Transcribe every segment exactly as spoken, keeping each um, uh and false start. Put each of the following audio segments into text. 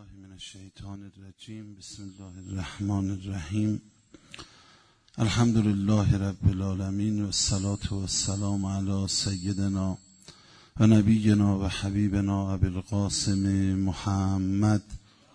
بالله من الشیطان الرجیم. بسم الله الرحمن الرحیم. الحمد لله رب العالمین و الصلاة و السلام علی سیدنا و نبینا و حبیبنا ابی القاسم محمد.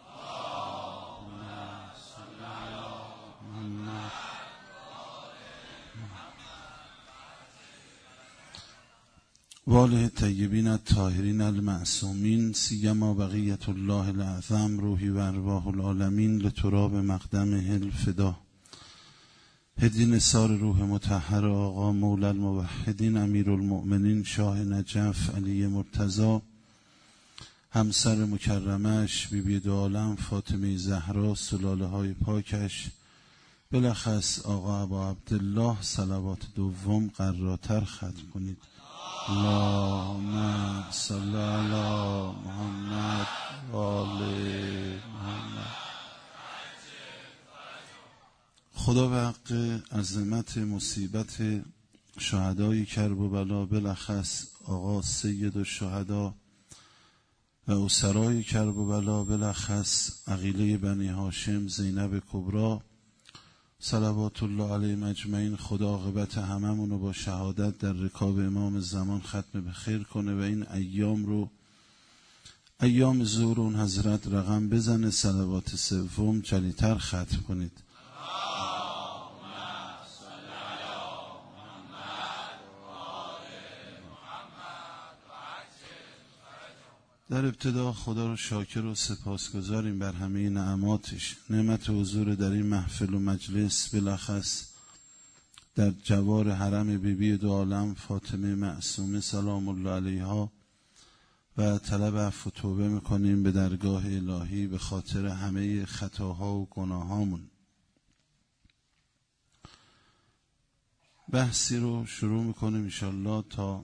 واله طیبین الطاهرین المعصومین سیما بقیت الله الاعظم روحی و ارواح العالمین لتراب مقدمه الفدا. هدی نثار روح مطهر آقا مولی الموحدین امیر المؤمنین شاه نجف علی مرتضی، همسر مکرمش بی بی دو عالم فاطمه زهرا، سلاله های پاکش، بلخص آقا ابا عبدالله صلوات دوم قراتر ختم کنید. اللهم صل علی محمد و آل محمد. خدا به حق عظمت مصیبت شهدای کرب و بلا، بلخص آقا سید الشهدا و اسرای کرب و بلا، بلخص عقیله بنی هاشم زینب کبرا صلوات الله علیهم اجمعین، خدا عاقبت هممونو با شهادت در رکاب امام زمان ختم به خیر کنه و این ایام رو ایام ظهور اون حضرت رقم بزنه، صلوات سوم جلیتر ختم کنید. در ابتدا خدا رو شاکر و سپاسگزاریم بر همه نعماتش، نعمت حضور در این محفل و مجلس، بلخص در جوار حرم بی بی دو عالم فاطمه معصومه سلام الله علیها، و طلب عفو و توبه میکنیم به درگاه الهی به خاطر همه خطاها و گناهامون. بحثی رو شروع میکنیم انشالله تا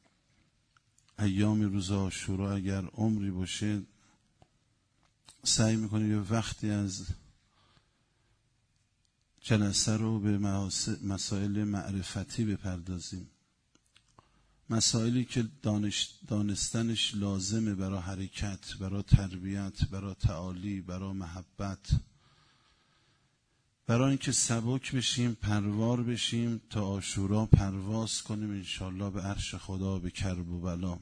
ایام روز عاشورا، اگر عمری باشه سعی میکنیم یه وقتی از جلسه رو به مسائل معرفتی بپردازیم، مسائلی که دانش دانستنش لازمه برای حرکت، برای تربیت، برای تعالی، برای محبت، برای اینکه سبک بشیم، پروار بشیم تا عاشورا پرواز کنیم انشالله به عرش خدا به کرب و بلا.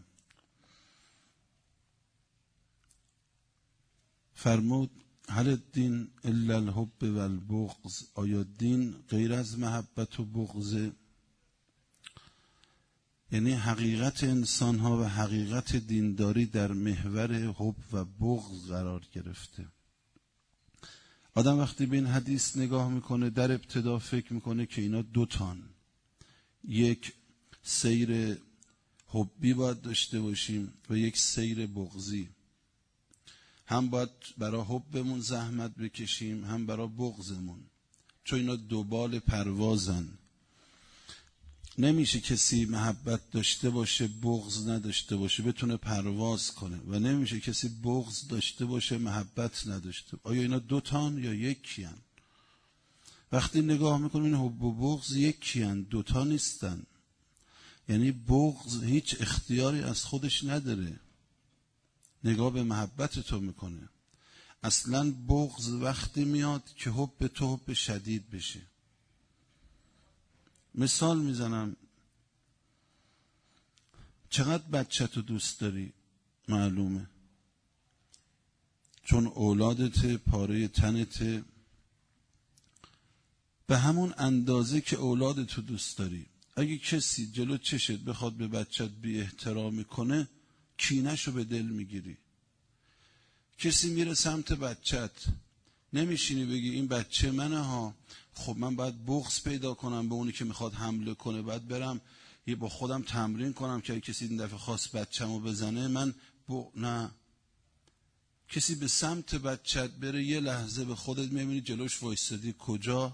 فرمود هل الدین الا الحب و البغض، آیا دین غیر از محبت و بغض؟ یعنی حقیقت انسان ها و حقیقت دینداری در محور حب و بغض قرار گرفته. آدم وقتی به این حدیث نگاه میکنه در ابتدا فکر میکنه که اینا دوتان، یک سیر حبی باید داشته باشیم و یک سیر بغضی، هم باید برای حبمون زحمت بکشیم هم برای بغضمون، چون اینا دوبال پروازن. نمیشه کسی محبت داشته باشه بغض نداشته باشه بتونه پرواز کنه، و نمیشه کسی بغض داشته باشه محبت نداشته. آیا اینا دوتان یا یکی هن؟ وقتی نگاه میکنیم این حب و بغض یکی هن، دوتا نیستن. یعنی بغض هیچ اختیاری از خودش نداره، نگاه به محبت تو میکنه. اصلا بغض وقتی میاد که حب تو حب شدید بشه. مثال میزنم، چقدر بچه تو دوست داری معلومه، چون اولادت پاره تنت، به همون اندازه که اولادتو دوست داری. اگه کسی جلو چشت بخواد به بچت بی احترامی کنه کینه‌شو به دل میگیری. کسی میره سمت بچت، نمیشینی بگی این بچه منه ها، خب من باید بغض پیدا کنم به اونی که میخواد حمله کنه، باید برم یه با خودم تمرین کنم که کسی این دفعه خواست بچه‌مو بزنه من ب... نه. کسی به سمت بچت بره یه لحظه به خودت میبینی جلوش وایستادی کجا.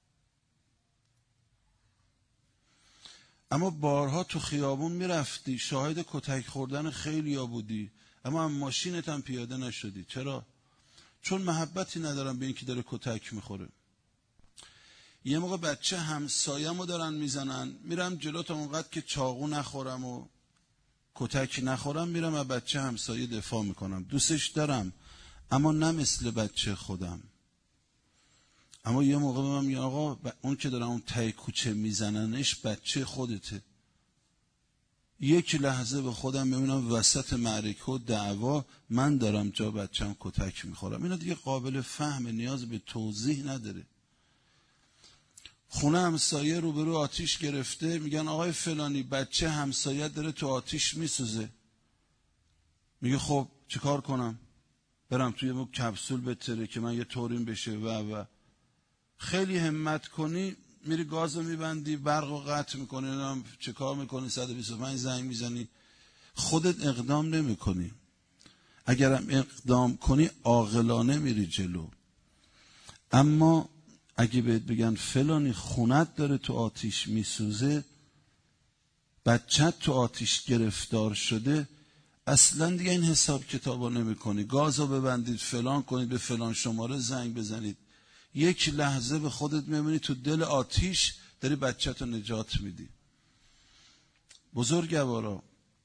اما بارها تو خیابون میرفتی شاهد کتک خوردن خیلیا بودی، اما هم ماشینت هم پیاده نشدی. چرا؟ چون محبتی ندارم به این که داره کتک میخوره. یه موقع بچه همسایه‌مو دارن میزنن، میرم جلو تا اونقدر که چاقو نخورم و کتک نخورم، میرم از بچه همسایه دفاع میکنم. دوستش دارم اما نه مثل بچه خودم. اما یه موقع به من میگن آقا اون که دارن اون ته کوچه میزننش بچه خودته. یک لحظه به خودم ببینم وسط معرکه و دعوا من دارم جا بچم کتک میخورم. اینا دیگه قابل فهم، نیاز به توضیح نداره. خونه همسایه روبرو آتیش گرفته، میگن آقای فلانی بچه همسایه داره تو آتیش میسوزه. میگه خب چیکار کنم؟ برم توی یه کپسول بتره که من یه طوریم بشه و و خیلی همت کنی میری گازو میبندی، برقو قطع میکنی، نمیدونم چه کار میکنی، صد و بیست و پنج زنگ میزنی، خودت اقدام نمیکنی. اگرم اقدام کنی عاقلانه میری جلو. اما اگه بهت بگن فلانی خونت داره تو آتیش میسوزه، بچت تو آتیش گرفتار شده، اصلا دیگه این حساب کتابا نمی کنی. گازو ببندید، فلان کنید، به فلان شماره زنگ بزنید. یک لحظه به خودت میبینی تو دل آتیش داری بچت رو نجات میدی. بزرگوارا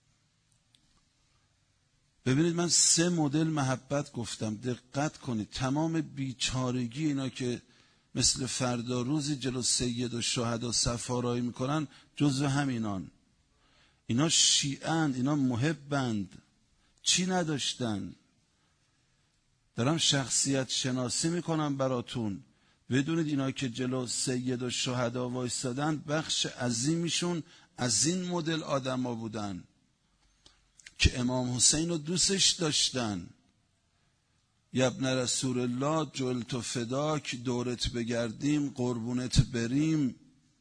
ببینید، من سه مدل محبت گفتم، دقت کنید. تمام بیچارگی اینا که مثل فردا روزی جلو سید و شهدا صفارایی میکنن جزو همینان. اینا شیعند، اینا محبند، چی نداشتن. دارم شخصیت شناسی میکنم براتون. بدونید اینا که جلو سید و شهدا وایستادن بخش عظیمیشون از این مدل آدم ها بودن که امام حسین رو دوستش داشتن. یبن رسول الله جلت و فداک، دورت بگردیم قربونت بریم.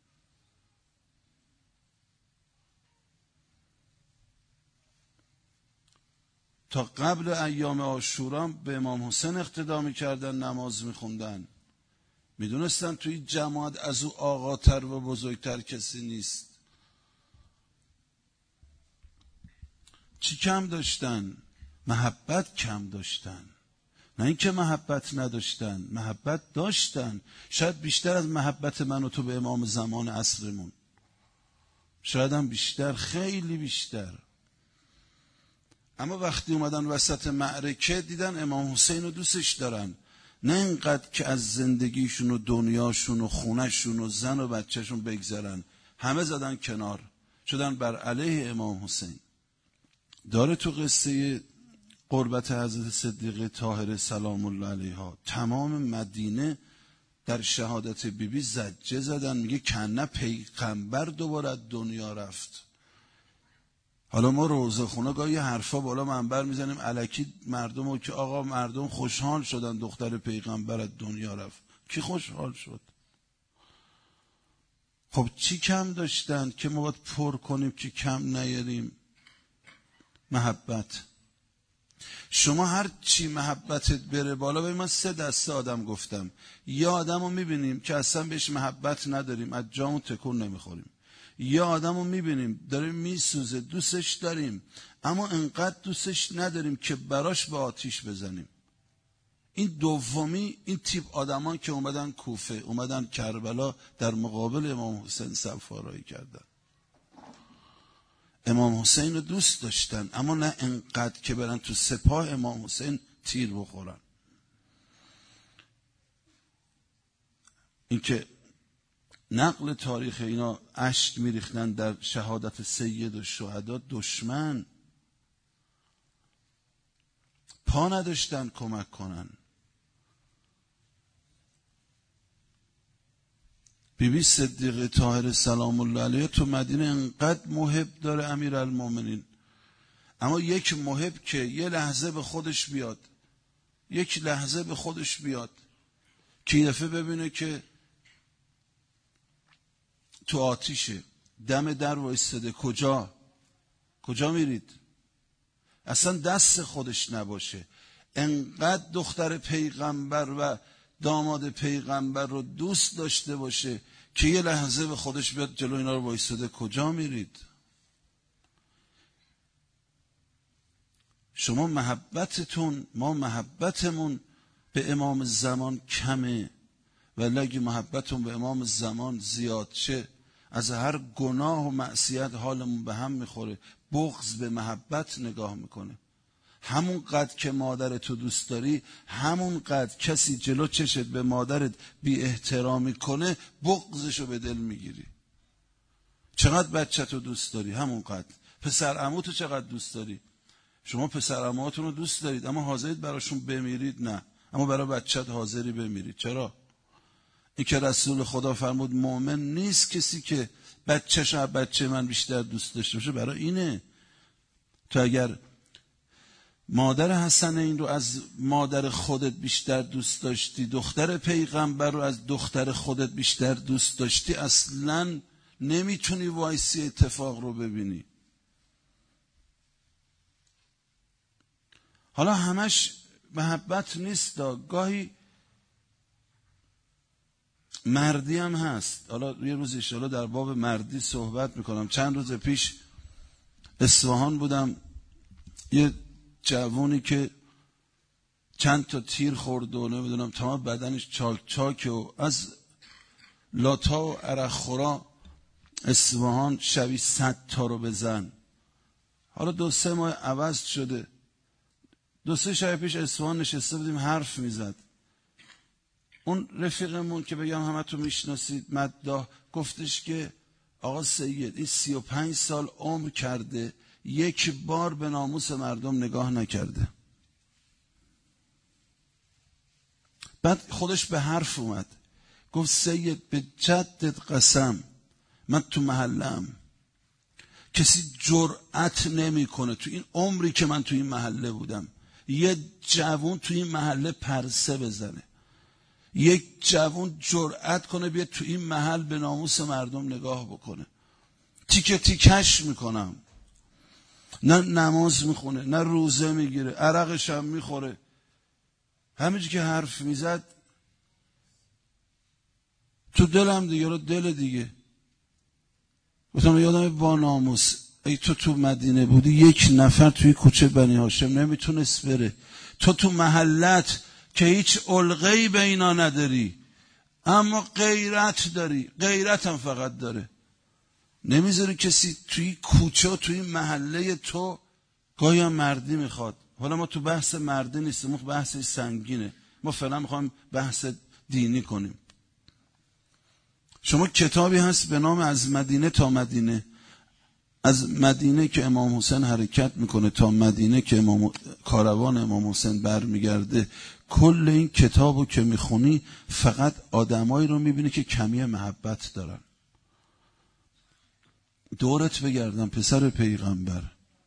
تا قبل ایام عاشورا به امام حسین اقتدا میکردن، نماز میخوندن، میدونستن توی جماعت از او آقاتر و بزرگتر کسی نیست. چی کم داشتن؟ محبت کم داشتن. نه اینکه محبت نداشتن، محبت داشتن. شاید بیشتر از محبت من و تو به امام زمان عصرمون، شاید هم بیشتر، خیلی بیشتر. اما وقتی اومدن وسط معرکه دیدن امام حسین رو دوستش دارن، نه اینقدر که از زندگیشون و دنیاشون و خونهشون و زن و بچهشون بگذرن. همه زدن کنار، شدن بر علیه امام حسین. داره تو قصه قربت حضرت صدیقه طاهره سلام الله علیها تمام مدینه در شهادت بیبی بی زجه زدن. میگه کنه پیغمبر دوباره دنیا رفت. حالا ما روزه خونه گاهی حرفا بالا منبر میزنیم الکی مردم رو که آقا مردم خوشحال شدن دختر پیغمبر از دنیا رفت. کی خوشحال شد؟ خب چی کم داشتن که ما باید پر کنیم که کم نیاریم؟ محبت. شما هر چی محبتت بره بالا، به من سه دسته آدم گفتم. یا آدم رو میبینیم که اصلا بهش محبت نداریم، از جامون تکون نمیخوریم. یا آدم رو میبینیم داره میسوزه، دوستش داریم اما انقدر دوستش نداریم که براش به آتیش بزنیم. این دومی، این تیپ آدمان که اومدن کوفه، اومدن کربلا در مقابل امام حسین صفارایی کردن. امام حسین رو دوست داشتن اما نه انقدر که برن تو سپاه امام حسین تیر بخورن. این که نقل تاریخ اینا اشک میریختن در شهادت سید و شهدا، دشمن پا نداشتن کمک کنن. بیبی بی صدیقه طاهره سلام الله علیها تو مدینه انقدر محب داره امیرالمومنین، اما یک محب که یه لحظه به خودش بیاد، یک لحظه به خودش بیاد که این دفعه ببینه که تو آتیشه، دم در وایستاده، کجا کجا میرید؟ اصلا دست خودش نباشه. انقدر دختر پیغمبر و داماد پیغمبر رو دوست داشته باشه که یه لحظه به خودش بیاد جلو اینا رو وایستاده، کجا میرید؟ شما محبتتون، ما محبتمون به امام زمان کمه، ولی اگه محبتون به امام زمان زیاد شه، از هر گناه و معصیت حالمون به هم میخوره. بغض به محبت نگاه میکنه. همون قدر که مادرت رو دوست داری، همون قدر کسی جلو چشت به مادرت بی احترامی کنه بغضشو به دل میگیری. چقدر بچت رو دوست داری، همون قدر. پسر عموتو چقدر دوست داری. شما پسر عموهاتون رو دوست دارید اما حاضرید براشون بمیرید؟ نه، اما برای بچت حاضری بمیرید. چرا؟ این که رسول خدا فرمود مؤمن نیست کسی که بچه‌ش از بچه من بیشتر دوست داشته باشه. برای اینه تو اگر مادر حسن این رو از مادر خودت بیشتر دوست داشتی، دختر پیغمبر رو از دختر خودت بیشتر دوست داشتی، اصلاً نمیتونی وایسی اتفاق رو ببینی. حالا همش محبت نیست، گاهی مردی هم هست. حالا یه روز انشاءالله در باب مردی صحبت میکنم. چند روز پیش اصفهان بودم، یه جوونی که چند تا تیر خورد و نمیدونم تمام بدنش چاک چاک و از لاتا و عرق خورا اصفهان شبی صد تا رو بزن. حالا دو سه ماه عوض شده. دو سه شب پیش اصفهان نشسته بودیم حرف میزد. اون رفیقمون که بگم همه تو میشناسید، مداح، گفتش که آقا سید این سی و پنج سال عمر کرده یک بار به ناموس مردم نگاه نکرده. بعد خودش به حرف اومد، گفت سید به جدت قسم من تو محلم کسی جرأت نمیکنه تو این عمری که من تو این محله بودم یه جوون تو این محله پرسه بزنه، یک جوون جرأت کنه بیاد تو این محل به ناموس مردم نگاه بکنه. تیکه تیکش میکنم، نه نماز میخونه نه روزه میگیره، عرقش هم میخوره. همینجور که حرف میزد تو دلم دیگه رو دل دیگه گفتم یادم با ناموس ای تو تو مدینه بودی یک نفر توی کوچه بنی هاشم نمیتونست بره. تو تو محلت که هیچ علقه‌ای به اینا نداری اما غیرت داری، غیرت هم فقط داره، نمیذاری کسی توی کوچه و توی محله تو گاهی هم مردی میخواد. حالا ما تو بحث مردی نیستیم، ما بحث سنگینه، ما فعلا میخوایم بحث دینی کنیم. شما کتابی هست به نام از مدینه تا مدینه، از مدینه که امام حسین حرکت میکنه تا مدینه که امام کاروان امام حسین برمیگرده. کل این کتابو که میخونی فقط آدمایی رو میبینی که کمی محبت دارن. دورت بگردم پسر پیغمبر،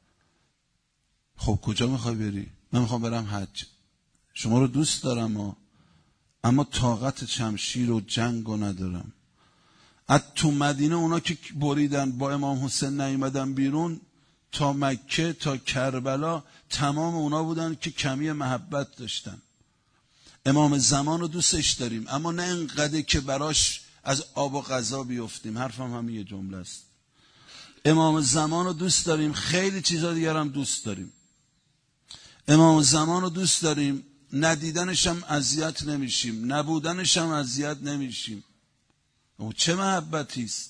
خب کجا میخوای بری؟ من میخوام برم حج. شما رو دوست دارم ها. اما طاقت شمشیر و جنگ رو ندارم. از تو مدینه اونا که بریدن با امام حسین نیومدن بیرون تا مکه تا کربلا تمام اونا بودن که کمی محبت داشتن. امام زمان رو دوستش داریم اما نه اینقدر که براش از آب و غذا بیفتیم. حرفم همین یه جمله است. امام زمان رو دوست داریم، خیلی چیزا دیگر هم دوست داریم. امام زمان رو دوست داریم، ندیدنش هم اذیت نمیشیم، نبودنش هم اذیت نمیشیم. او چه محبتی است!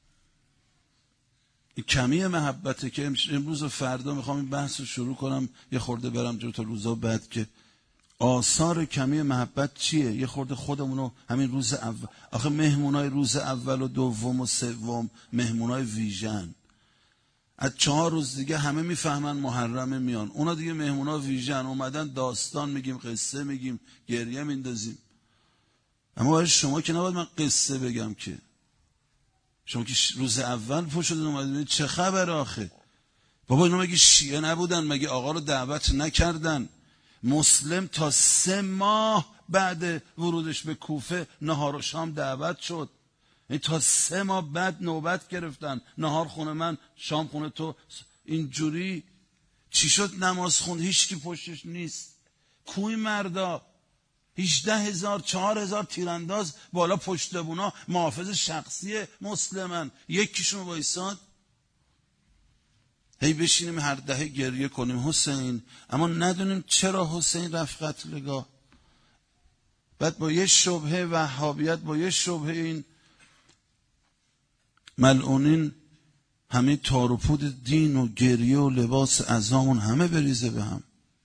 این کمی محبته که امروز و فردا میخوام این بحث رو شروع کنم، یه خورده برم جلو تا روزا بعد که آثار کمی محبت چیه. یه خورده خودمونو همین روز اول، آخه مهمونای روز اول و دوم و سوم مهمونای ویژن، از چهار روز دیگه همه میفهمن محرم میان، اونا دیگه مهمونا ویژن، اومدن داستان میگیم، قصه میگیم، گریه میندازیم. اما برای شما که نباید من قصه بگم که شما که روز اول پا شدین اومدین چه خبر آخه؟ بابا اینا مگه شیعه نبودن؟ مگه آقا رو دعوت نکردن؟ مسلم تا سه ماه بعد ورودش به کوفه نهار و شام دعوت شد. این تا سه ماه بعد نوبت گرفتن، نهار خونه من شام خونه تو. اینجوری چی شد نماز خوند هیچ کی پشتش نیست؟ کوی مردا هجده هزار چهار هزار تیرانداز بالا پشت بونا محافظ شخصی مسلمن، یکیشون وایساد. هی بشینیم هر دهه گریه کنیم حسین، اما ندونیم چرا حسین رفت قتلگاه. بعد با یه شبهه وهابیت، با یه شبهه این ملعونین همه تار و پود دین و گریه و لباس عزامون همه بریزه به هم.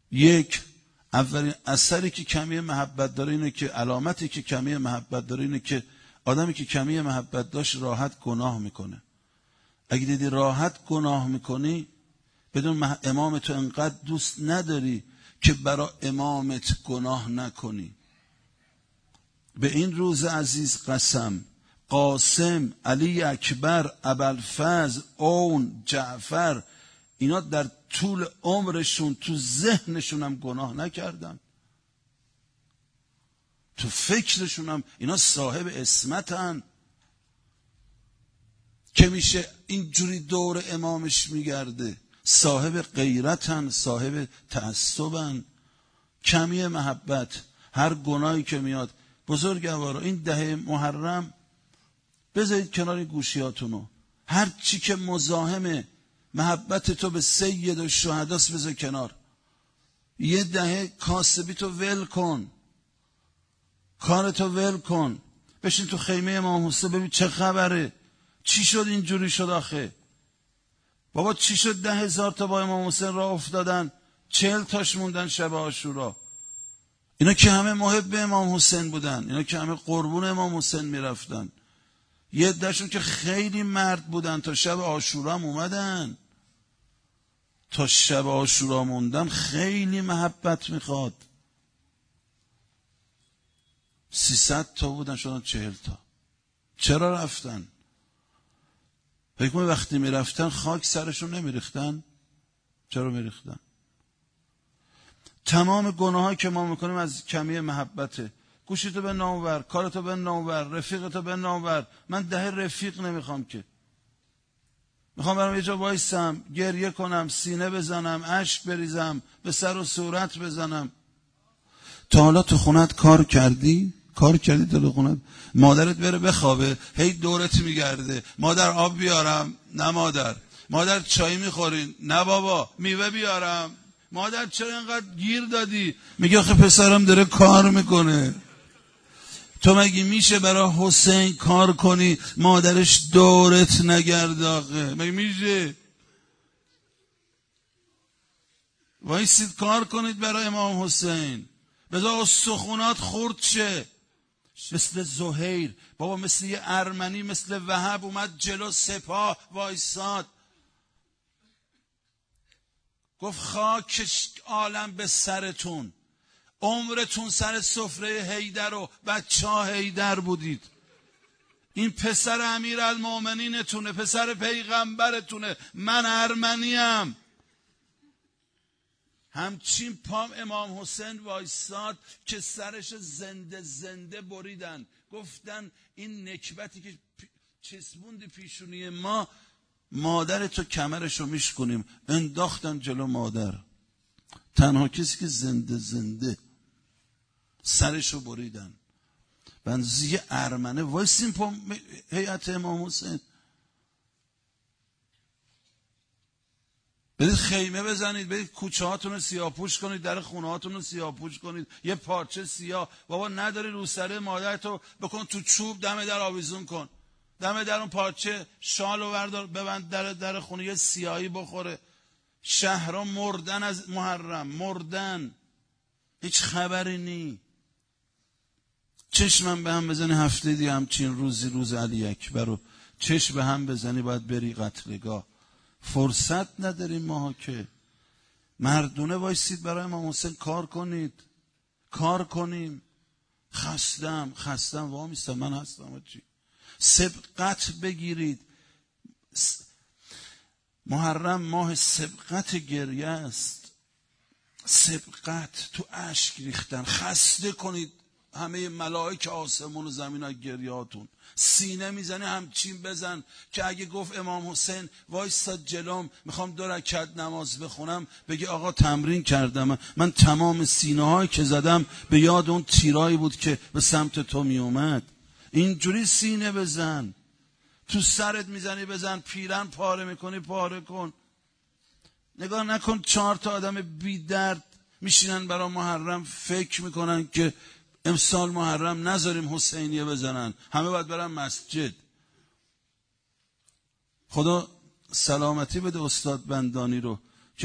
یک، اولین اثری که کمی محبت داره اینه که علامتی که کمی محبت داره اینه که آدمی که کمی محبت داشت راحت گناه میکنه. اگه دیدی راحت گناه میکنی بدون امام تو انقدر دوست نداری که برای امامت گناه نکنی. به این روز عزیز قسم، قاسم، علی اکبر، ابوالفضل، اون، جعفر، اینا در طول عمرشون تو ذهنشون هم گناه نکردن، تو فکرشون هم اینا صاحب عصمتن که میشه اینجوری دور امامش میگرده. صاحب غیرتن، صاحب تعصبن. کمی محبت، هر گناهی که میاد. بزرگوارا این دهه محرم بذارید کنار گوشیاتونو، هر چی که مزاحم محبت تو به سید و شهداست بذار کنار. یه دهه کاسبی تو ول کن، کارتو ول کن، بشین تو خیمه امام حسین ببین چه خبره، چی شد اینجوری شد آخه. بابا چی شد ده هزار تا با امام حسین راه افتادن، چهل تاش موندن شب عاشورا. اینا که همه محب امام حسین بودن، اینا که همه قربون امام حسین میرفتن. یه عده‌شون که خیلی مرد بودن تا شب عاشورا اومدن، تا شب عاشورا موندن. خیلی محبت میخواد. سیصد تا بودن شدن چهل تا. چرا رفتن؟ فکر کنم وقتی میرفتن خاک سرشون نمیریختن؟ چرا میریختن؟ تمام گناهایی که ما میکنیم از کمی محبته. گوشیتو به نامور، کارتو به نامور، رفیقتو به نامور. من ده رفیق نمیخوام که. میخوام برام یه جا وایسم، گریه کنم، سینه بزنم، اشک بریزم، به سر و صورت بزنم. تا حالا تو خونت کار کردی؟ کار کردی تو خونت؟ مادرت بره بخوابه، هی دورت میگرده، مادر آب بیارم؟ نه مادر. مادر چای میخورین؟ نه بابا. میوه بیارم؟ مادر چرا اینقدر گیر دادی؟ میگه آخه پسرم داره کار میکنه. تو مگه میشه برای حسین کار کنی مادرش دورت نگرده؟ آخه مگه میشه؟ وایسید کار کنید برای امام حسین، بذار استخونات خورد شه. مثل زهیر بابا، مثل یه ارمنی، مثل وهب اومد جلو سپاه وایساد، گفت خاکش عالم به سرتون، عمرتون سر سفره حیدر و بچه ها حیدر بودید. این پسر امیر المومنینتونه، پسر پیغمبرتونه. من ارمنیم. همچین پام امام حسین وایساد که سرش زنده زنده بریدن. گفتن این نکبتی که چسبوندی پیشونی ما، مادر تو کمرشو میشکنیم. انداختن جلو مادر. تنها کسی که زنده زنده سرشو بریدن. بنزی ارمنه وایسیم پا هیئت امام حسین. برید خیمه بزنید، برید کوچه هاتون رو سیاه‌پوش کنید، در خونه هاتون رو سیاه‌پوش کنید، یه پارچه سیاه. بابا نداری روسره مادرتو بکن تو چوب، دم در آویزون کن، دم در اون پارچه شالو بردار ببند در در خونه، یه سیاهی بخوره. شهرها مردن از محرم، مردن، هیچ خبری نی. چشمم به هم بزنی هفته دیگه همچین روزی روز علی اکبر رو چشم به هم بزنی باید بری قتلگاه. فرصت نداریم ماها که. مردونه وایسید برای امام حسین کار کنید، کار کنیم. خستم خستم وامیستم، من هستم. چی سبقت بگیرید. محرم ماه سبقت گریه است. سبقت، تو اشک ریختن. خسته کنید همه ملائک آسمون و زمین ها گریهاتون. سینه میزنه همچین بزن که اگه گفت امام حسین وایستاد جلوم میخوام دو رکعت نماز بخونم، بگی آقا تمرین کردم، من تمام سینه هایی که زدم به یاد اون تیرایی بود که به سمت تو میومد. اینجوری سینه بزن. تو سرت میزنی بزن، پیرن پاره میکنی پاره کن. نگاه نکن چهار تا آدم بی درد میشینن برای محرم فکر میکنن که امسال محرم نذاریم حسینیه بزنن، همه باید برن مسجد. خدا سلامتی بده استاد بندانی رو که من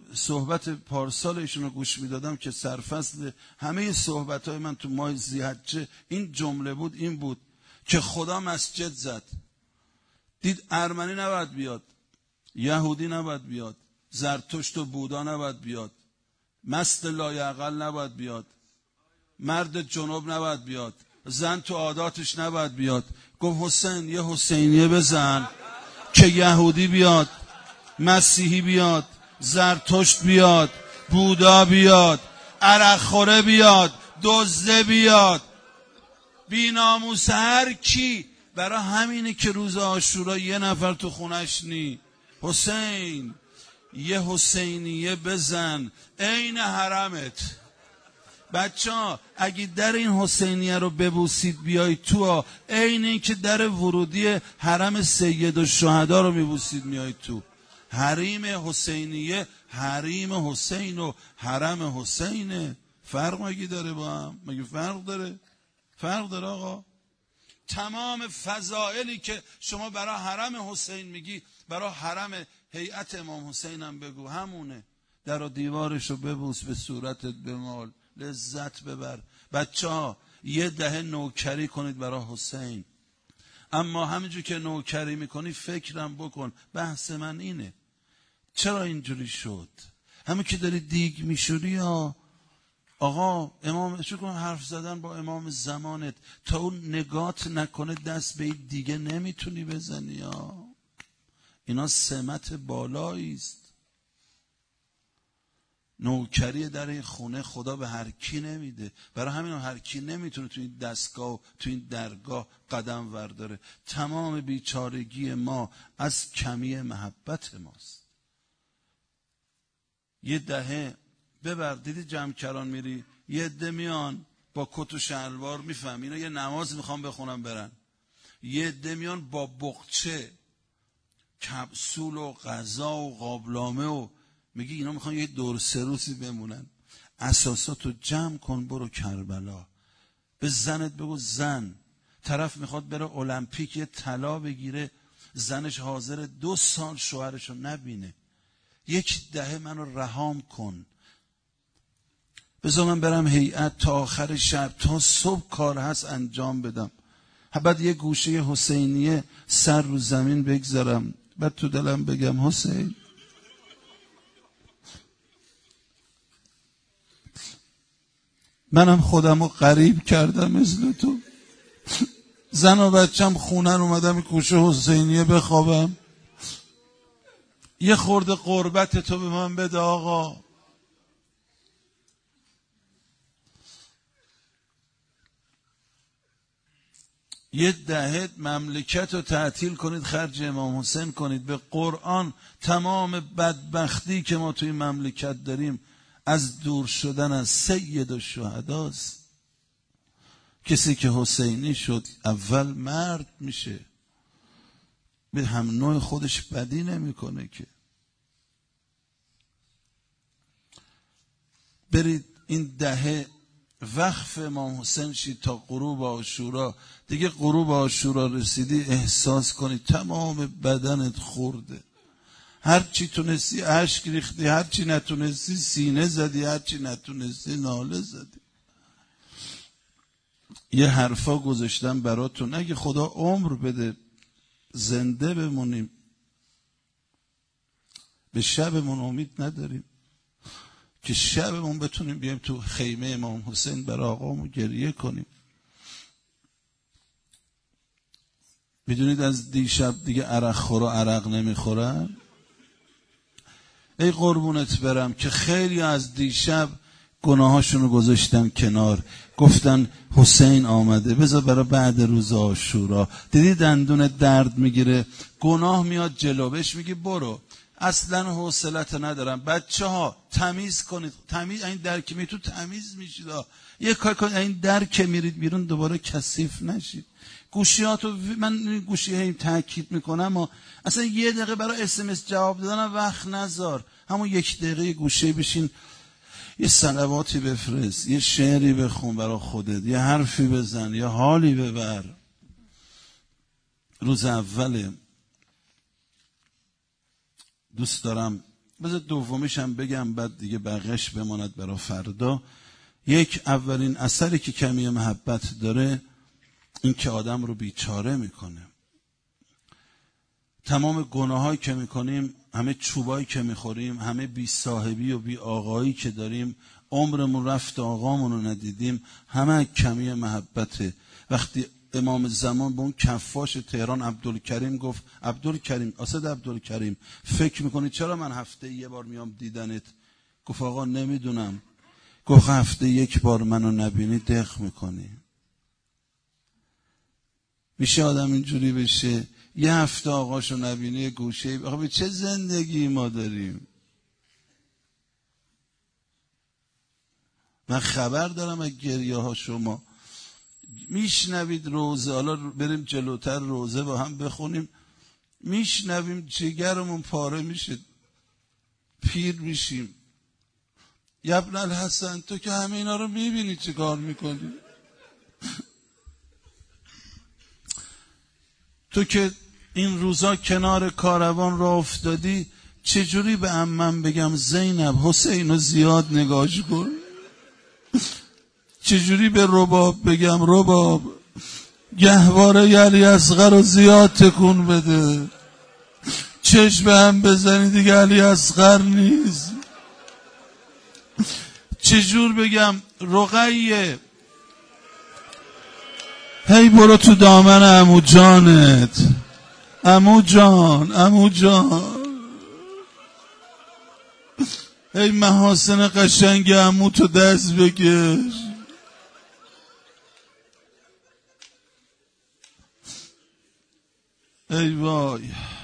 صحبت پارسال ایشون رو گوش میدادم که سرفصل همه صحبت های من تو ماه ذی‌حجه این جمله بود، این بود که خدا مسجد زد، دید ارمنی نباید بیاد، یهودی نباید بیاد، زرتشت و بودا نباید بیاد، مست لایعقل نباید بیاد، مرد جنوب نباید بیاد، زن تو عاداتش نباید بیاد. گفت حسین یه حسینیه بزن که یهودی بیاد، مسیحی بیاد، زرتشت بیاد، بودا بیاد، عرق خوره بیاد، دزده بیاد، بی‌ناموس هر کی. برای همینه که روز عاشورا یه نفر تو خونش نی. حسین یه حسینیه بزن عین حرمت. بچه ها اگه در این حسینیه رو ببوسید بیای تو، عین این که در ورودی حرم سید الشهدا رو میبوسید میای تو. حریم حسینیه حریم حسین و حرم حسینه. فرق مگه داره با هم؟ مگه فرق داره؟ فرق داره آقا. تمام فضائلی که شما برای حرم حسین میگی برای حرم هیئت امام حسین هم بگو، همونه. در و دیوارش رو ببوس، به صورتت بمال، لذت ببر. بچه ها یه دهه نوکری کنید برای حسین، اما همینجور که نوکری میکنی فکرم بکن. بحث من اینه چرا اینجوری شد؟ همین که داری دیگ میشوری یا آقا امام چون کن حرف زدن با امام زمانت تا اون نگات نکنه دست به دیگه نمیتونی بزنی یا اینا سمت بالایی است. نوکری در این خونه خدا به هر کی نمیده، برای همین هر کی نمیتونه تو این دستگاه و تو این درگاه قدم ورداره. تمام بیچارگی ما از کمی محبت ماست. یه دهه ببر دیدی جمعکران میری یه عده میان با کت و شلوار، میفهم اینا یه نماز میخوام بخونم برن، یه عده میان با بقچه کپسول و غذا و قابلامه و میگی اینا میخوان یه دور سه روزی بمونن. اساساتو جمع کن برو کربلا. به زنت بگو زن، طرف میخواد بره المپیک یه طلا بگیره، زنش حاضر دو سال شوهرشو نبینه. یک دهه منو رهام کن، بذار من برم هیئت تا آخر شب تا صبح کار هست انجام بدم. بعد یه گوشه حسینیه سر رو زمین بگذارم، بعد تو دلم بگم حسین منم خودم رو غریب کردم مثل تو، زن و بچم خونن اومدم گوشه حسینیه بخوابم. یه خورده قربت تو به من بده آقا. یه دهه مملکت رو تعطیل کنید، خرج امام حسین کنید. به قرآن تمام بدبختی که ما توی مملکت داریم از دور شدن از سید الشهداست. کسی که حسینی شد اول مرد میشه، به هم نوع خودش بدی نمیکنه که. برید این دهه وقف امام حسین شید تا غروب عاشورا. دیگه غروب عاشورا رسیدی احساس کنی تمام بدنت خورده، هر چی تونستی اشک ریختی، هر چی نتونستی سینه زدی، هر چی نتونستی ناله زدی. یه حرفا گذاشتم براتون، اگه خدا عمر بده زنده بمونیم، به شبمون امید نداریم که شبمون بتونیم بیایم تو خیمه امام حسین برای آقامون گریه کنیم. بدونید از دیشب دیگه عرق خورا عرق نمیخورن. ای قربونت برم که خیلی از دیشب گناهاشونو گذاشتن کنار، گفتن حسین آمده بذار برای بعد روز عاشورا. دیدی دندون درد میگیره، گناه میاد جلو، بهش میگی برو، اصلا حوصلت ندارم. بچه ها تمیز کنید، تمیز این در که می تو تمیز میشید. یه کار کنید این در که میرید بیرون دوباره کثیف نشید. گوشیاتو من گوشی هی تاکید میکنم اما اصلا یه دقیقه برای اس ام اس جواب دادن وقت نذار، همون یک دقیقه گوشه بشین یه صلواتی بفرست، یه شعری بخون برای خودت، یه حرفی بزن، یه حالی ببر. روز اوله دوست دارم بذار دومیش هم بگم بعد دیگه بقیش بماند برای فردا. یک، اولین اثری که کمی محبت داره این که آدم رو بیچاره میکنه. تمام گناهایی که میکنیم، همه چوبایی که میخوریم، همه بی صاحبی و بی آقایی که داریم، عمرمون رفت آقامون رو ندیدیم، همه کمی محبته. وقتی امام زمان به اون کفاش تهران عبدالکریم گفت عبدالکریم، اسد عبدالکریم، فکر میکنی چرا من هفته یه بار میام دیدنت؟ گفت آقا نمیدونم. گفت هفته یک بار منو نبینی دق میکنی. میشه آدم اینجوری بشه؟ یه هفته آقاشو نبینی گوشه؟ آقا به چه زندگی ما داریم؟ من خبر دارم از گریه ها شما میشنوید روزه، حالا بریم جلوتر روزه با هم بخونیم، میشنویم جگرمون پاره میشه، پیر میشیم. ابن الحسن تو که همه اینا رو میبینی چه کار میکنی؟ تو که این روزا کنار کاروان را افتادی، چجوری به عمم بگم زینب حسینو زیاد نگاش کن؟ چجوری به رباب بگم رباب گهواره علی اصغر رو زیاد تکون بده؟ چشم به هم بزنی دیگه علی اصغر نیست. چجور بگم رقیه هی برو تو دامن عمو جانت، عمو جان عمو جان، هی محاسن قشنگ عمو تو دست بکش. ای وای.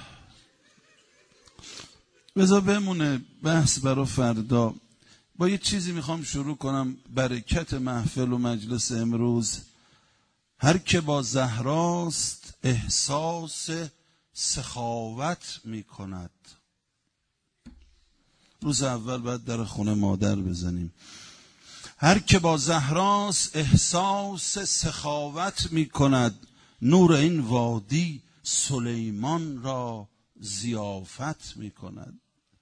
بذار بمونه بحث برای فردا. با یه چیزی میخوام شروع کنم، برکت محفل و مجلس امروز. هر که با زهراست احساس سخاوت میکند. روز اول باید در خونه مادر بزنیم. هر که با زهراست احساس سخاوت میکند، نور این وادی سلیمان را ضیافت میکند.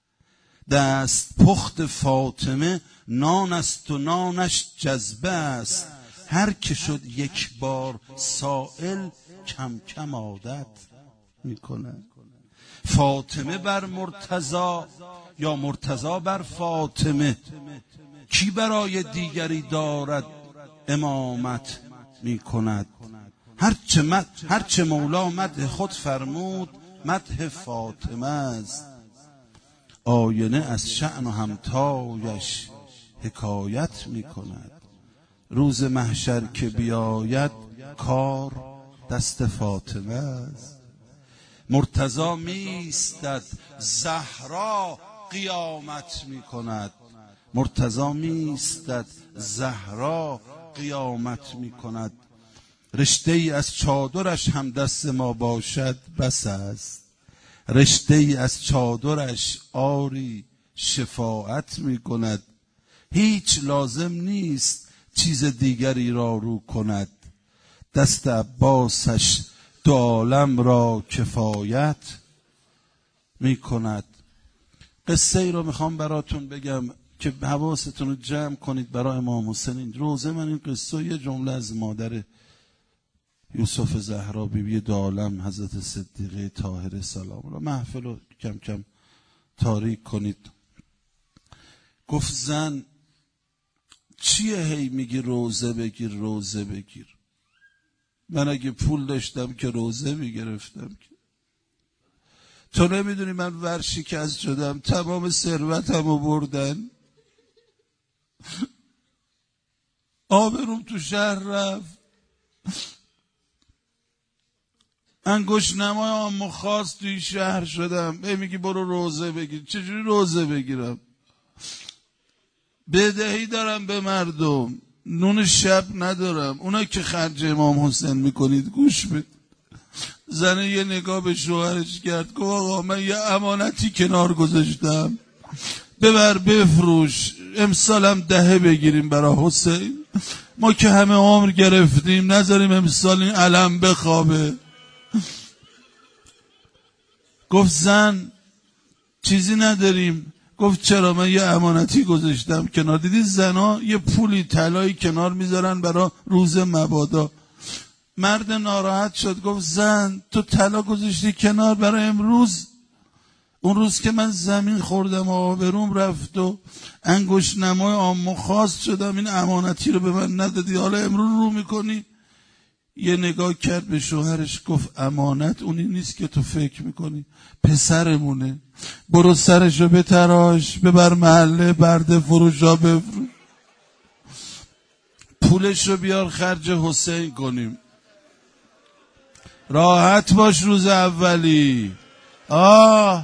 دست پخت فاطمه نان است و نانش جذبه است، هر که شد یک بار سائل کم کم عادت میکند. فاطمه بر مرتضی یا مرتضی بر فاطمه، کی برای دیگری دارد امامت میکند. هرچه مد هرچه مولا مدح خود فرمود، مدح فاطمه است. آینه از شأن و همتایش حکایت میکند. روز محشر که بیاید کار دست فاطمه است. مرتضی میستد زهرا قیامت میکند. مرتضی میستد زهرا قیامت میکند. رشته ای از چادرش هم دست ما باشد بس است. رشته ای از چادرش آری شفاعت میکند. هیچ لازم نیست چیز دیگری را رو کند. دست عباسش دو عالم را کفایت میکند. قصه ای رو میخوام براتون بگم که حواستون رو جمع کنید برای امام حسین. روزه من این قصه یه جمله از مادر یوسف زهرا بیبی دو عالم حضرت صدیقه طاهره سلام الله، محفل رو کم کم تاریک کنید. گفت زن چیه هی میگی روزه بگیر روزه بگیر؟ من اگه پول داشتم که روزه میگرفتم که. تو نمیدونی من ورشکست شدم، تمام ثروتم رو بردن، آبروم تو شهر رفت، انگشت نمای عامو خاص توی شهر شدم. ای میگی برو روزه بگیر. چجوری روزه بگیرم؟ بدهی دارم به مردم، نون شب ندارم. اونا که خرج امام حسین میکنید گوش بده. زنه یه نگاه به شوهرش کرد، گفت آقا من یه امانتی کنار گذاشتم، ببر بفروش، امسالم دهه بگیریم برای حسین. ما که همه عمر گرفتیم، نذاریم امسال این علم بخوابه. گفت زن چیزی نداریم، گفت چرا؟ من یه امانتی گذاشتم کنار. دیدی زنا یه پولی طلایی کنار میذارن برای روز مبادا. مرد ناراحت شد، گفت زن تو طلا گذاشتی کنار برای امروز؟ اون روز که من زمین خوردم و آبروم رفت و انگشت نمای عامو خواست شدم، این امانتی رو به من ندادی، حالا امروز رو میکنی؟ یه نگاه کرد به شوهرش، گفت امانت اونی نیست که تو فکر میکنی، پسرمونه. برو سرشو بتراش، ببر محله برده فروشا بفروش، پولشو بیار خرج حسین کنیم. راحت باش روز اولی. آه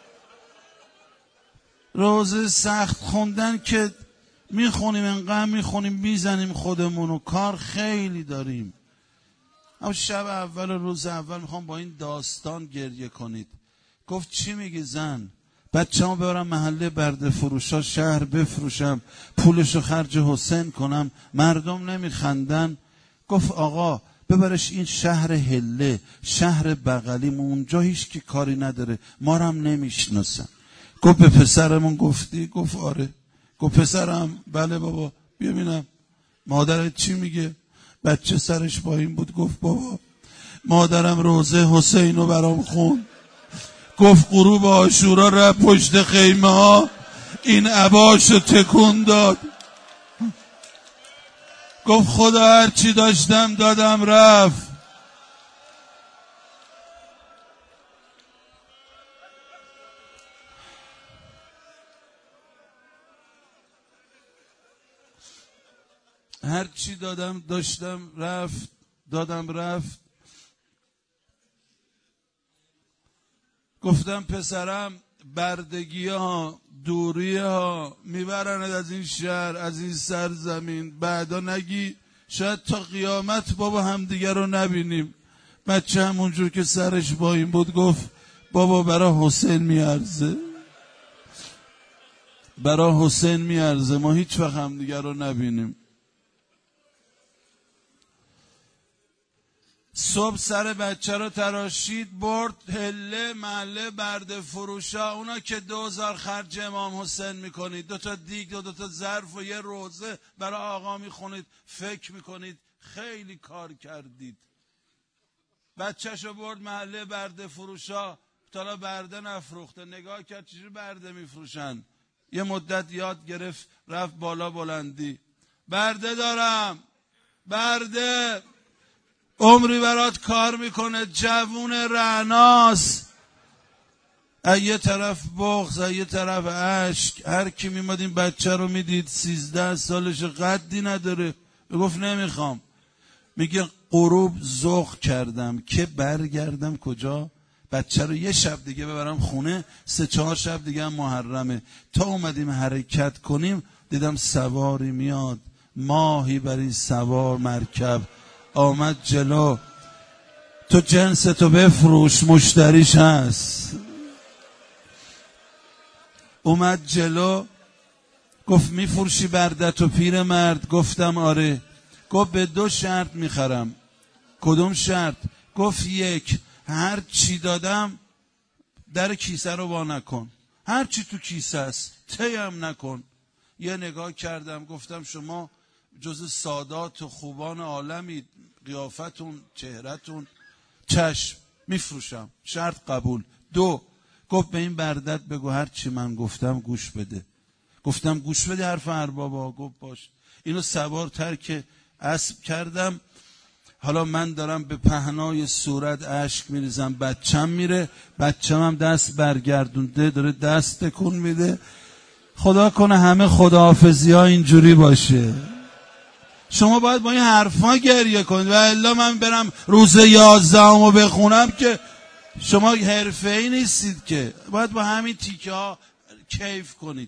روزه سخت خوندن که میخونیم، انقدر میخونیم میزنیم خودمونو، کار خیلی داریم. اما شب اول روز اول میخوام با این داستان گریه کنید. گفت چی میگی زن؟ بچه هم ببرم محله برده فروشا شهر بفروشم، پولشو خرج حسین کنم، مردم نمیخندن. گفت آقا ببرش این شهر هله، شهر بغلیم، اونجا هیچ کی کاری نداره، ما رو هم نمیشناسن. گفت به پسرمون گفتی؟ گفت آره. گفت پسرم؟ بله بابا. ببینم مادرت چی میگه؟ بچه سرش با این بود. گفت بابا مادرم روزه حسین رو برام خون، گفت غروب عاشورا رفت پشت خیمه ها این عباشو تکون داد، گفت خدا هر چی داشتم دادم رفت. هر چی دادم داشتم رفت، دادم رفت. گفتم پسرم بردگی ها دوری ها میبرند از این شهر، از این سرزمین، بعدا نگی شاید تا قیامت بابا همدیگه رو نبینیم. بچه همونجور که سرش با این بود گفت بابا برای حسین میارزه، برای حسین میارزه، ما هیچ وقت همدیگه رو نبینیم. صبح سر بچه رو تراشید برد هله محله برده فروشا. اونا که دوزار خرج امام حسین میکنید، دو تا دیگ و دو تا ظرف و یه روزه برای آقا میخونید، فکر میکنید خیلی کار کردید. بچهشو برد محله برده فروشا، تا برده نفروخته، نگاه کرد چجوری برده میفروشن. یه مدت یاد گرفت، رفت بالا بلندی، برده دارم، برده عمری برات کار میکنه، جوون رعناس. از یه طرف بغض، از یه طرف عشق. هر کی میمد این بچه رو میدید سیزده سالش، قدی نداره، گفت نمیخوام. میگه غروب ذوق کردم که برگردم کجا؟ بچه رو یه شب دیگه ببرم خونه، سه چهار شب دیگه هم محرمه. تا اومدیم حرکت کنیم دیدم سواری میاد، ماهی بر این سوار مرکب آمد جلو. تو جنس تو بفروش، مشتریش هست. اومد جلو گفت میفروشی بردت و پیر مرد؟ گفتم آره. گفت به دو شرط میخرم. کدوم شرط؟ گفت یک، هر چی دادم در کیسه رو وا نکن، هر چی تو کیسه است تیم نکن. یه نگاه کردم گفتم شما جز سادات و خوبان عالمید، قیافتون چهرتون. چشم، میفروشم، شرط قبول. دو، گفت به این بردت بگو هر چی من گفتم گوش بده. گفتم گوش بده حرف اربابا. گفت باش. اینو سوار ترک اسب کردم. حالا من دارم به پهنای صورت اشک میریزم، بچم میره، بچم هم دست برگردونده داره دست تکون میده. خدا کنه همه خداحافظی ها اینجوری باشه. شما باید با این حرفا گریه کنید و الا من برم روز یازدهمو بخونم که شما حرفه‌ای نیستید که. باید با همین تیکه ها کیف کنید.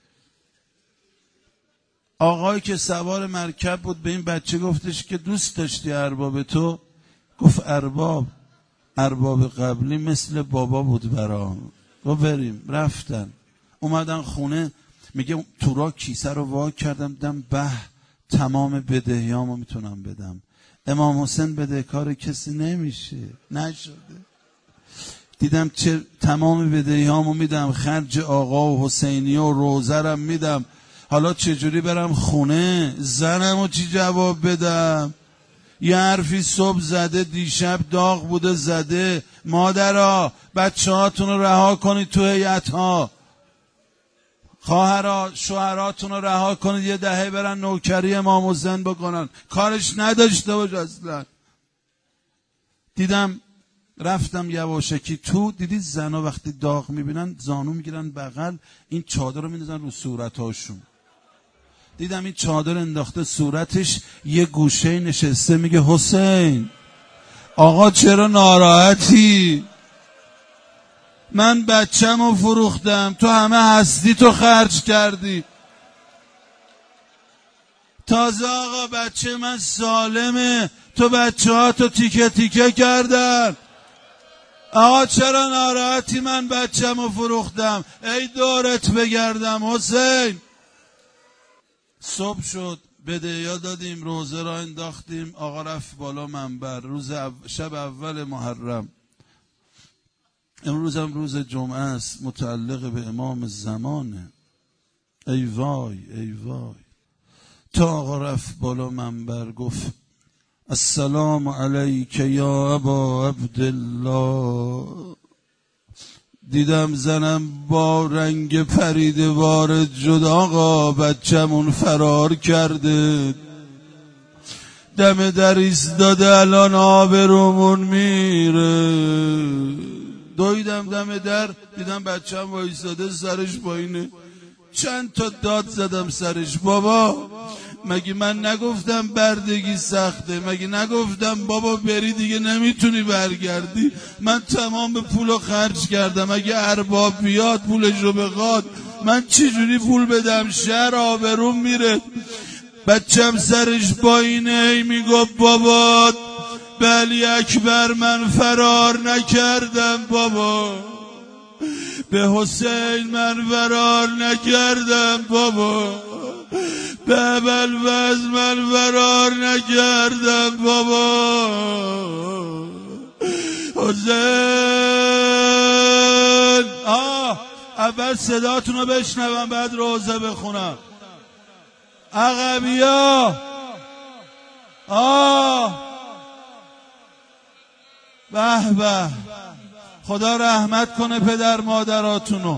آقایی که سوار مرکب بود به این بچه گفتش که دوست داشتی ارباب تو؟ گفت ارباب ارباب قبلی مثل بابا بود برام. و بریم. رفتن اومدن خونه. میگه تورا کیسه رو وا کردم دیدم به تمام بدهیامو میتونم بدم. امام حسین بدهکار کسی نمیشه، نشده. دیدم چه تمام بدهیامو میدم، خرج آقا و حسینی و روزرم میدم، حالا چجوری برم خونه زنمو چی جواب بدم؟ یه حرفی صبح زده، دیشب داغ بوده زده، مادرها بچه هاتون رو رها کنید تو هیئت ها، خواهرها شوهراتون رو رها کنید یه دهه برن نوکری امام حسین بکنن، کارش نداشته باش اصلا. دیدم رفتم یواشکی تو، دیدی زنا وقتی داغ میبینن زانو میگیرن بغل، این چادر رو میندازن رو صورتاشون. دیدم این چادر انداخته صورتش، یه گوشه نشسته میگه حسین آقا چرا ناراحتی؟ من بچم رو فروختم، تو همه هستی تو خرج کردی، تازه آقا بچه من سالمه، تو بچه ها تو تیکه تیکه کردن، آقا چرا ناراحتی؟ من بچم رو فروختم، ای دورت بگردم حسین. صبح شد، بدهیا دادیم، روزه را انداختیم، آقا رفت بالا منبر، روز او... شب اول محرم. امروز هم روز جمعه است، متعلق به امام زمانه. ای وای ای وای. تا آقا رفت بالا منبر گفت السلام علیک یا ابا عبدالله. دیدم زنم با رنگ پریده وارد شد، آقا بچمون فرار کرده، دم در ایستاده الان آبرومون میره. دویدم دم در، دیدم بچم با ایستاده سرش پایینه، چند تا داد زدم سرش، بابا مگه من نگفتم بردگی سخته؟ مگه نگفتم بابا بری دیگه نمیتونی برگردی؟ من تمام پولو خرج کردم، اگه ارباب بیاد پولشو بخواد من چجوری پول بدم؟ شهر آبروم میره. بچم سرش پایینه ای میگفت بابا به علی اکبر من فرار نکردم، بابا به حسین من فرار نکردم، بابا به ابوالفضل من فرار نکردم، بابا حسین. آه اول صداتون رو بشنوم بعد روزه بخونم. عقبیا آه به به، خدا رحمت کنه پدر مادراتونو.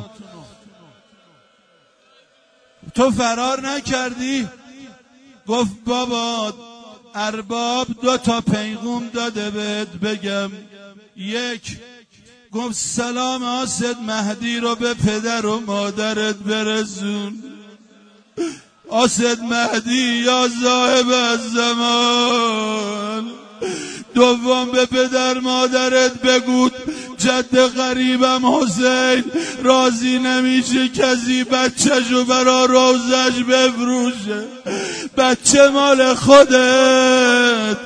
تو فرار نکردی؟ گفت بابا ارباب دو تا پیغام داده بهت بگم. یک، گفت سلام آسد مهدی رو به پدر و مادرت برسون. آسد مهدی یا صاحب الزمان. دوم، به پدر مادرت بگو جد غریبم حسین راضی نمیشه کسی بچه‌شو برا روزش بفروشه، بچه مال خودت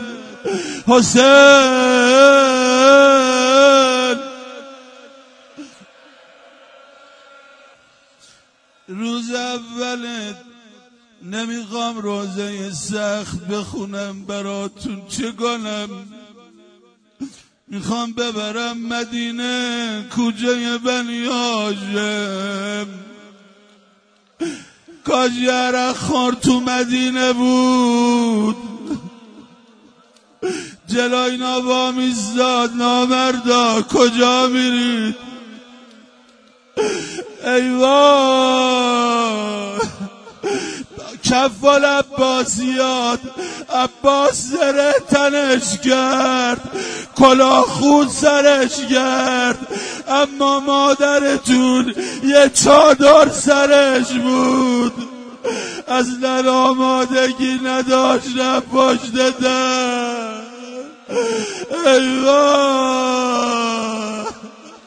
حسین. روز اولت نمیخوام روزه سخت بخونم براتون، چه کنم؟ میخوام ببرم مدینه کوچه بنی هاشم. کاش یه خور تو مدینه بود، جلوی نوا میزاد نامردا کجا میرید؟ ای وای کفال عباسیات، عباس زره تنش کرد، کلاه خود سرش کرد، اما مادرتون یه چادر سرش بود، اصلا آمادگی نداشت رفت پشت در. ای وای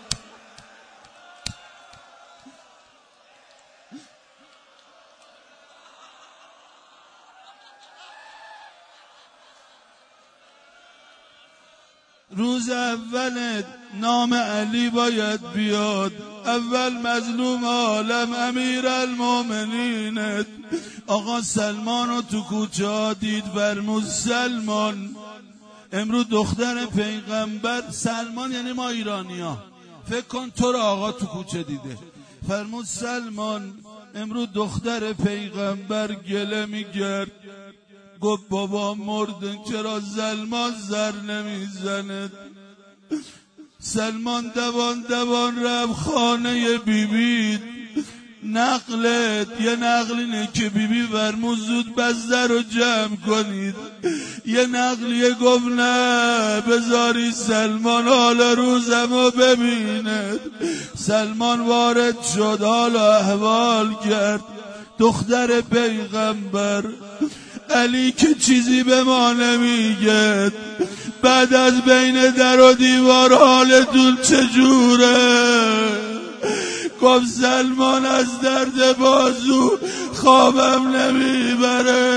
روز اولت نام علی باید بیاد، اول مظلوم عالم امیر المومنینت آقا سلمانو تو کوچه ها دید، فرمود سلمان. امروز دختر پیغمبر، سلمان یعنی ما ایرانی ها، فکر کن تو رو آقا تو کوچه دیده، فرمود سلمان امروز دختر پیغمبر گله میگرد، گفت بابا مردن چرا سلمان زر نمیزنه؟ سلمان دوان دوان رفت خانه بیبی، نقلت یه نقل اینه که بیبی فرمود زود بسته رو جمع کنید، یه نقلیه گفت نه بذاری سلمان حال روزمو ببیند. سلمان وارد شد، حال احوال کرد، دختر پیغمبر علی که چیزی به ما نمیگه، بعد از بین در و دیوار حالتون چجوره؟ گفت سلمان از درد بازو خوابم نمیبره.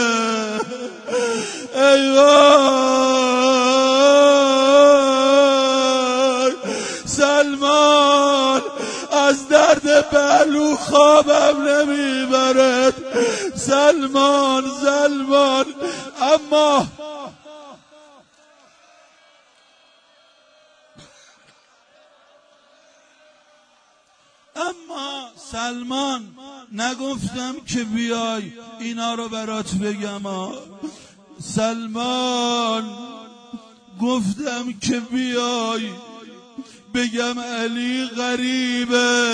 ای وای سلمان از درد پهلو خوابم نمیبره. سلمان سلمان اما اما سلمان نگفتم که بیای اینا رو برات بگم ها. سلمان گفتم که بیای بگم علی غریبه.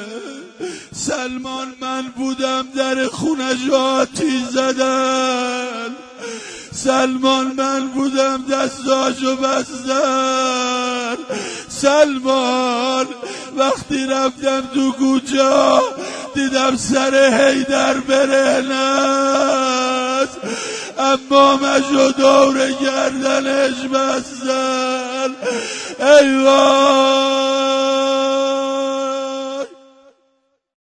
سلمان من بودم در خونش آتیش زدن، سلمان من بودم دستاشو بستن. سلمان وقتی رفتم تو کوچه دیدم سر حیدر برهنه، اما مشو دور گردنش بستن. ای وای